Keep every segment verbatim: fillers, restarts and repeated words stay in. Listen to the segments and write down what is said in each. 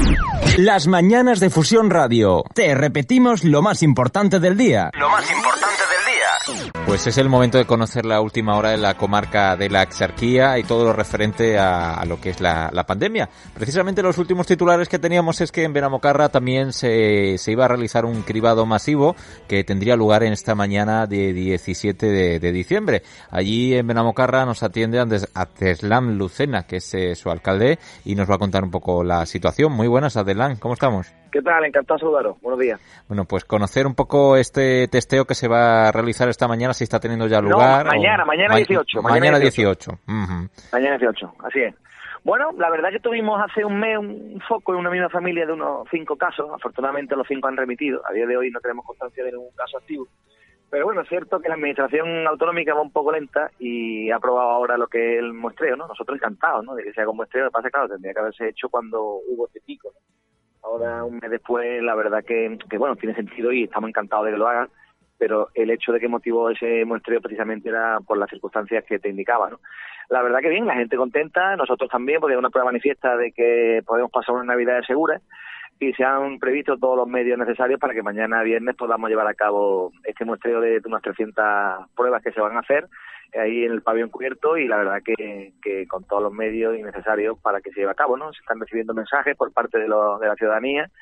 Las mañanas de Fusión Radio. Te repetimos lo más importante del día. Lo más importante del día. Pues es el momento de conocer la última hora de la comarca de la Axarquía y todo lo referente a, a lo que es la, la pandemia. Precisamente los últimos titulares que teníamos es que en Benamocarra también se, se iba a realizar un cribado masivo que tendría lugar en esta mañana de diecisiete de, de diciembre. Allí en Benamocarra nos atiende Adeslam Lucena, que es eh, su alcalde, y nos va a contar un poco la situación. Muy buenas, Adeslam, ¿cómo estamos? ¿Qué tal? Encantado de saludaros. Buenos días. Bueno, pues conocer un poco este testeo que se va a realizar esta mañana, si está teniendo ya lugar. No, mañana, o... mañana dieciocho. Ma- mañana dieciocho. Uh-huh. Mañana dieciocho, así es. Bueno, la verdad que tuvimos hace un mes un foco en una misma familia de unos cinco casos. Afortunadamente los cinco han remitido. A día de hoy no tenemos constancia de ningún caso activo. Pero bueno, es cierto que la administración autonómica va un poco lenta y ha aprobado ahora lo que es el muestreo, ¿no? Nosotros encantados, ¿no?, de que se haga un muestreo. Lo que pasa es que, claro, tendría que haberse hecho cuando hubo este pico, ¿no? Ahora, un mes después, la verdad que, que, bueno, tiene sentido y estamos encantados de que lo hagan, pero el hecho de que motivó ese muestreo precisamente era por las circunstancias que te indicaba, ¿no? La verdad que bien, la gente contenta, nosotros también, porque es una prueba manifiesta de que podemos pasar una Navidad segura y se han previsto todos los medios necesarios para que mañana viernes podamos llevar a cabo este muestreo de unas trescientas pruebas que se van a hacer ahí en el pabellón cubierto, y la verdad que, que con todos los medios necesarios para que se lleve a cabo, ¿no? Se están recibiendo mensajes por parte de, lo, de la ciudadanía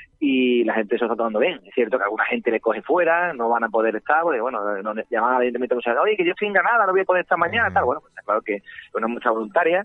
y la gente se está tomando bien. Es cierto que a alguna gente le coge fuera, no van a poder estar, porque bueno, nos llaman al ayuntamiento y oye, que yo estoy en Granada, no voy a poder estar mañana, tal. Bueno, pues está claro que es una muestra voluntaria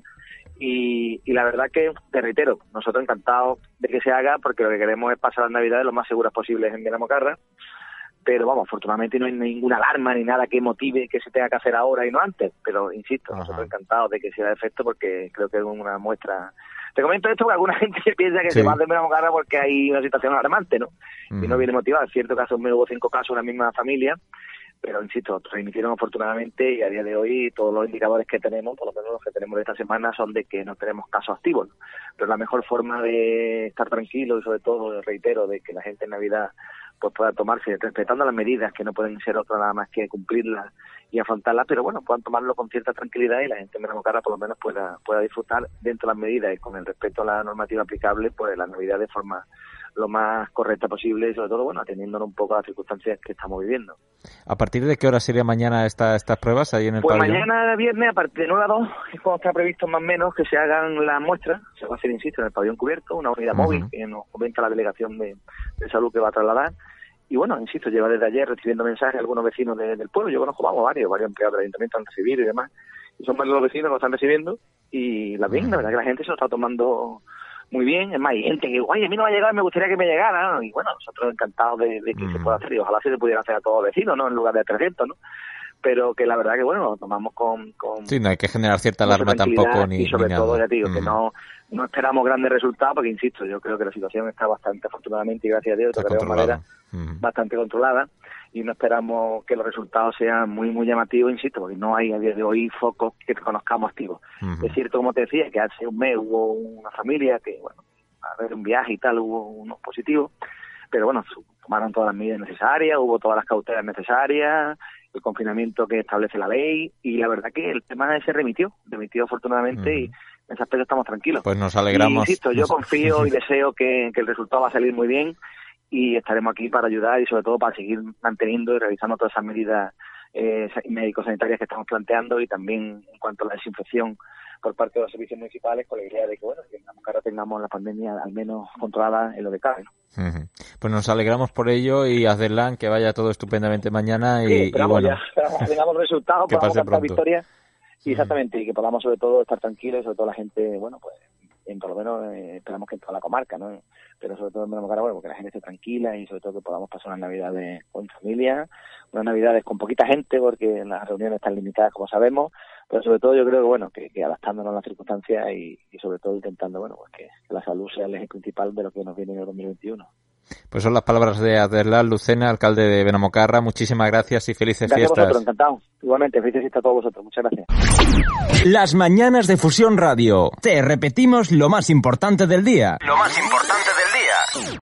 y, y la verdad que, te reitero, nosotros encantados de que se haga, porque lo que queremos es pasar las Navidades lo más seguras posibles en Benamocarra. Pero vamos, afortunadamente no hay ninguna alarma ni nada que motive que se tenga que hacer ahora y no antes. Pero insisto, Ajá. nosotros encantados de que sea de efecto, porque creo que es una muestra. Te comento esto porque alguna gente se piensa que sí. se va de Benamocarra porque hay una situación alarmante, ¿no? Uh-huh. Y no viene motivada. Es cierto que hace un mes hubo cinco casos en la misma familia, pero insisto, remitieron afortunadamente y a día de hoy todos los indicadores que tenemos, por lo menos los que tenemos de esta semana, son de que no tenemos casos activos, ¿no? Pero la mejor forma de estar tranquilo y sobre todo, reitero, de que la gente en Navidad pues pueda tomarse, respetando las medidas, que no pueden ser otra nada más que cumplirlas y afrontarlas, pero bueno, puedan tomarlo con cierta tranquilidad y la gente en Benamocarra por lo menos pueda pueda disfrutar dentro de las medidas y con el respeto a la normativa aplicable, pues la Navidad de forma lo más correcta posible y sobre todo, bueno, atendiéndonos un poco a las circunstancias que estamos viviendo. ¿A partir de qué hora sería mañana esta, estas pruebas ahí en el pues pabellón? Pues mañana viernes, a partir de nueve a dos, es cuando está previsto más o menos que se hagan las muestras. Se va a hacer, insisto, en el pabellón cubierto, una unidad uh-huh. móvil que nos comenta la delegación de, de salud que va a trasladar. Y bueno, insisto, lleva desde ayer recibiendo mensajes algunos vecinos de, del pueblo. Yo conozco, vamos, varios, varios empleados del ayuntamiento han recibido y demás. Y son varios los vecinos que lo están recibiendo. Y la bien, la verdad que la gente se lo está tomando muy bien. Es más, hay gente que, oye, a mí no me ha llegado, me gustaría que me llegara, ¿no? Y bueno, nosotros encantados de, de que mm. se pueda hacer. Y ojalá se le pudiera hacer a todos los vecinos, ¿no? En lugar de trescientos, ¿no? Pero que la verdad que, bueno, lo tomamos con... con sí, no hay que generar cierta alarma tampoco, ni Y sobre ni todo, nada. ya te digo, mm. que no, no esperamos grandes resultados, porque, insisto, yo creo que la situación está bastante, afortunadamente, y gracias a Dios, de todas maneras, mm. bastante controlada, y no esperamos que los resultados sean muy, muy llamativos, insisto, porque no hay a día de hoy focos que conozcamos activos. Mm. Es cierto, como te decía, que hace un mes hubo una familia que, bueno, a ver, un viaje y tal, hubo unos positivos, pero bueno, tomaron todas las medidas necesarias, hubo todas las cautelas necesarias, el confinamiento que establece la ley, y la verdad que el tema se remitió, remitió afortunadamente, uh-huh. y en ese aspecto estamos tranquilos. Pues nos alegramos. Y, insisto, yo confío y deseo que, que el resultado va a salir muy bien, y estaremos aquí para ayudar y sobre todo para seguir manteniendo y realizando todas esas medidas eh, médico-sanitarias que estamos planteando, y también en cuanto a la desinfección por parte de los servicios municipales, con la idea de que, bueno, que en Benamocarra tengamos la pandemia al menos controlada en lo que cabe, ¿no? Uh-huh. Pues nos alegramos por ello, y Adeslam, que vaya todo estupendamente mañana. Y, sí, esperamos, y bueno, ya, esperamos, tengamos resultados, que podamos pase cantar pronto. victoria, y exactamente, y que podamos sobre todo estar tranquilos, y sobre todo la gente, bueno, pues en por lo menos eh, esperamos que en toda la comarca, ¿no? Pero sobre todo en Benamocarra, bueno, porque la gente esté tranquila y sobre todo que podamos pasar unas navidades con familia, unas navidades con poquita gente, porque las reuniones están limitadas, como sabemos, pero sobre todo yo creo que, bueno, que, que adaptándonos a las circunstancias y, y sobre todo intentando, bueno, pues que, que la salud sea el eje principal de lo que nos viene en el dos mil veintiuno. Pues son las palabras de Adeslam Lucena, alcalde de Benamocarra. Muchísimas gracias y felices gracias fiestas. Gracias a vosotros, encantado. Igualmente, felices fiestas a todos vosotros. Muchas gracias. Las mañanas de Fusión Radio. Te repetimos lo más importante del día. Lo más importante del día.